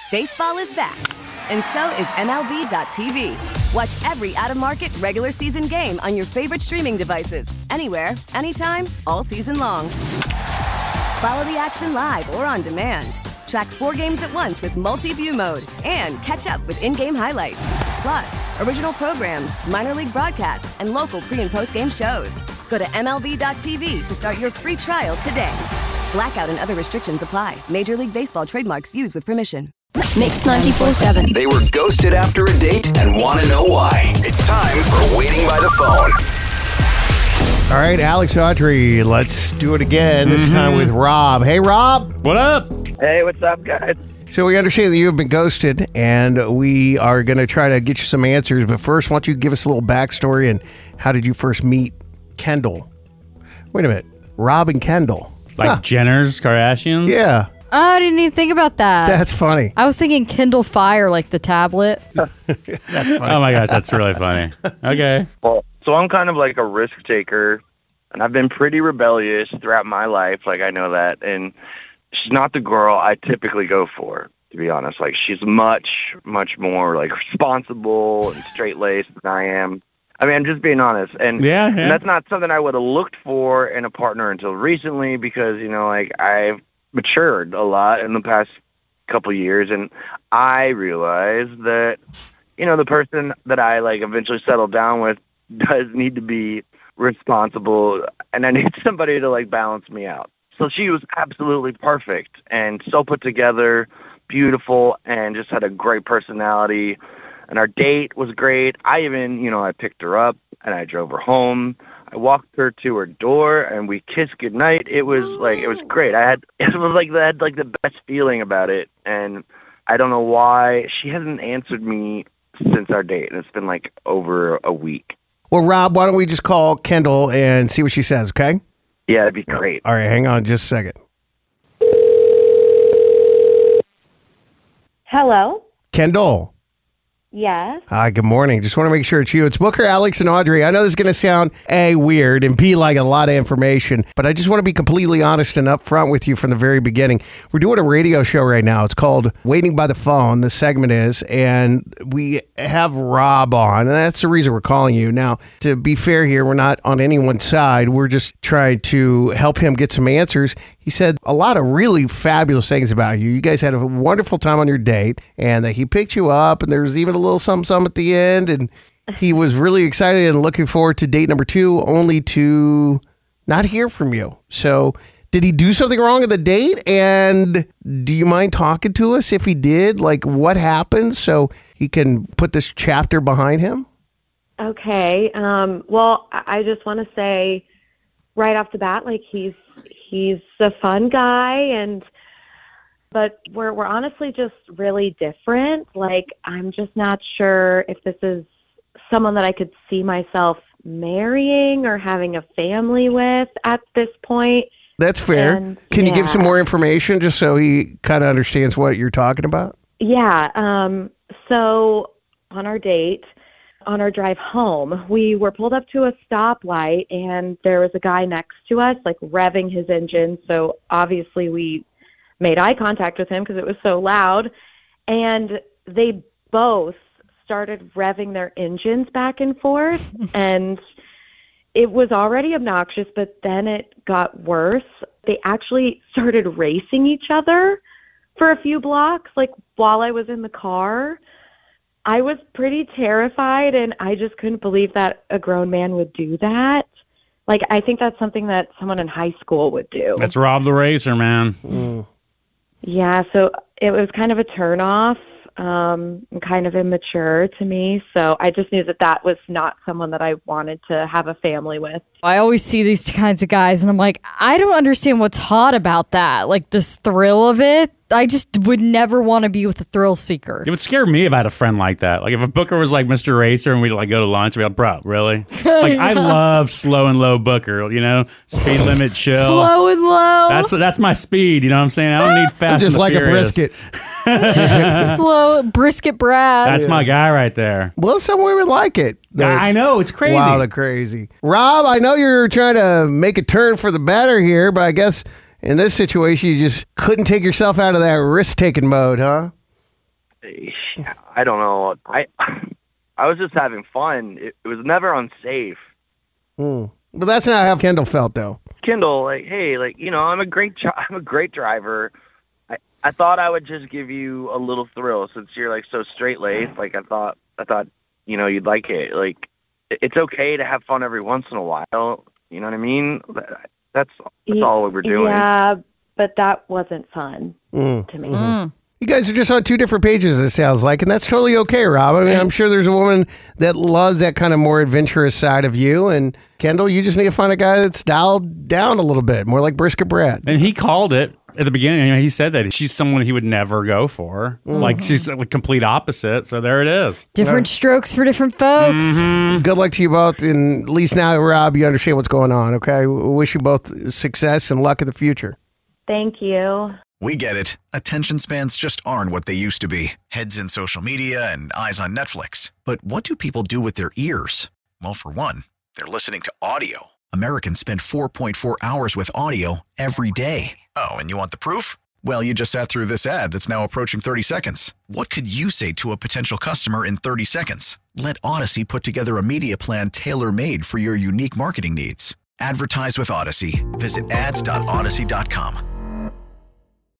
Baseball is back, and so is MLB.tv. Watch every out-of-market regular season game on your favorite streaming devices, anywhere, anytime, all season long. Follow the action live or on demand. Track 4 games at once with multi-view mode and catch up with in-game highlights. Plus, original programs, minor league broadcasts, and local pre- and post-game shows. Go to MLB.tv to start your free trial today. Blackout and other restrictions apply. Major League Baseball trademarks used with permission. Mix 94.7. They were ghosted after a date and want to know why. It's time for Waiting by the Phone. All right, Alex, Audrey, let's do it again. This time with Rob. Hey, Rob. What up? Hey, what's up, guys? So we understand that you have been ghosted, and we are going to try to get you some answers. But first, why don't you give us a little backstory and how did you first meet Kendall? Wait a minute. Rob and Kendall. Like Jenner's Kardashians? Yeah. Oh, I didn't even think about that. That's funny. I was thinking Kindle Fire, like the tablet. Oh my gosh, that's really funny. Okay. Well, so I'm kind of like a risk taker, and I've been pretty rebellious throughout my life. Like, I know that. And she's not the girl I typically go for, to be honest. Like, she's much, much more, like, responsible and straight-laced than I am. I mean, I'm just being honest. And, and that's not something I would have looked for in a partner until recently because, you know, like, I've matured a lot in the past couple years, and I realized that, you know, the person that I, like, eventually settled down with does need to be responsible, and I need somebody to, like, balance me out. So she was absolutely perfect and so put together, beautiful, and just had a great personality. And our date was great. I even, you know, I picked her up and I drove her home. I walked her to her door and we kissed goodnight. It was like, it was great. I had the best feeling about it. And I don't know why she hasn't answered me since our date. And it's been like over a week. Well, Rob, why don't we just call Kendall and see what she says, okay? Yeah, that'd be great. All right, hang on just a second. Hello? Kendall. Yes. Hi, good morning. Just want to make sure it's you. It's Booker, Alex, and Audrey. I know this is going to sound A, weird, and B, like a lot of information, but I just want to be completely honest and upfront with you from the very beginning. We're doing a radio show right now. It's called Waiting by the Phone, the segment is, and we have Rob on, and that's the reason we're calling you. Now, to be fair here, we're not on anyone's side. We're just trying to help him get some answers. He said a lot of really fabulous things about you. You guys had a wonderful time on your date, and that he picked you up, and there was even a little something at the end, and he was really excited and looking forward to date number 2, only to not hear from you. So did he do something wrong at the date? And do you mind talking to us if he did? Like, what happened so he can put this chapter behind him? Okay. Well, I just want to say right off the bat, like, he's a fun guy, but we're honestly just really different. Like, I'm just not sure if this is someone that I could see myself marrying or having a family with at this point. That's fair. Can you give some more information just so he kind of understands what you're talking about? Yeah. So on our date, on our drive home, we were pulled up to a stoplight, and there was a guy next to us, like, revving his engine. So obviously we made eye contact with him because it was so loud. And they both started revving their engines back and forth. And it was already obnoxious, but then it got worse. They actually started racing each other for a few blocks, like, while I was in the car. I was pretty terrified, and I just couldn't believe that a grown man would do that. Like, I think that's something that someone in high school would do. That's Rob the Racer, man. Yeah, so it was kind of a turnoff, and kind of immature to me. So I just knew that was not someone that I wanted to have a family with. I always see these kinds of guys, and I'm like, I don't understand what's hot about that. Like, this thrill of it. I just would never want to be with a thrill seeker. It would scare me if I had a friend like that. Like, if a Booker was like Mr. Racer and we'd like go to lunch, we'd be like, bro, really? Like, I love slow and low Booker, you know? Speed limit, chill. Slow and low. That's my speed, you know what I'm saying? I don't need fast Just and like furious. a brisket. Slow brisket Brad. That's my guy right there. Well, some women like it. I know, it's crazy. Wild and crazy. Rob, I know you're trying to make a turn for the better here, but I guess in this situation, you just couldn't take yourself out of that risk-taking mode, huh? I don't know. I was just having fun. It was never unsafe. But that's not how Kendall felt, though. Kendall, like, hey, like, you know, I'm a great driver. I thought I would just give you a little thrill since you're like so straight laced. Like I thought, you know, you'd like it. Like it's okay to have fun every once in a while. You know what I mean? That's all we were doing. Yeah, but that wasn't fun to me. You guys are just on two different pages, it sounds like, and that's totally okay, Rob. I mean, I'm sure there's a woman that loves that kind of more adventurous side of you, and Kendall, you just need to find a guy that's dialed down a little bit, more like Brisket Brad. And he called it at the beginning. You know, he said that she's someone he would never go for. Like she's the complete opposite. So there it is. Different strokes for different folks. Good luck to you both, and at least now, Rob, you understand what's going on, okay? We wish you both success and luck in the future. Thank you. We get it. Attention spans just aren't what they used to be. Heads in social media and eyes on Netflix. But what do people do with their ears? Well, for one, they're listening to audio. Americans spend 4.4 hours with audio every day. Oh, and you want the proof? Well, you just sat through this ad that's now approaching 30 seconds. What could you say to a potential customer in 30 seconds? Let Odyssey put together a media plan tailor-made for your unique marketing needs. Advertise with Odyssey. Visit ads.odyssey.com.